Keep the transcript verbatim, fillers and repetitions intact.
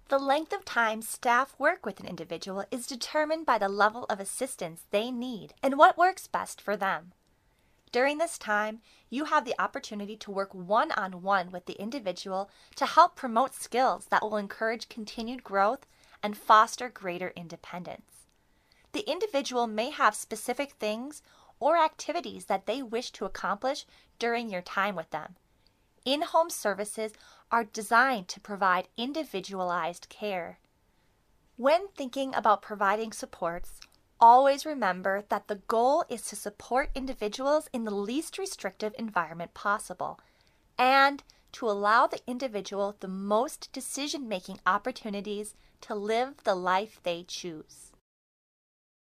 The length of time staff work with an individual is determined by the level of assistance they need and what works best for them. During this time, you have the opportunity to work one-on-one with the individual to help promote skills that will encourage continued growth and foster greater independence. The individual may have specific things or activities that they wish to accomplish during your time with them. In-home services are designed to provide individualized care. When thinking about providing supports, always remember that the goal is to support individuals in the least restrictive environment possible and to allow the individual the most decision-making opportunities to live the life they choose.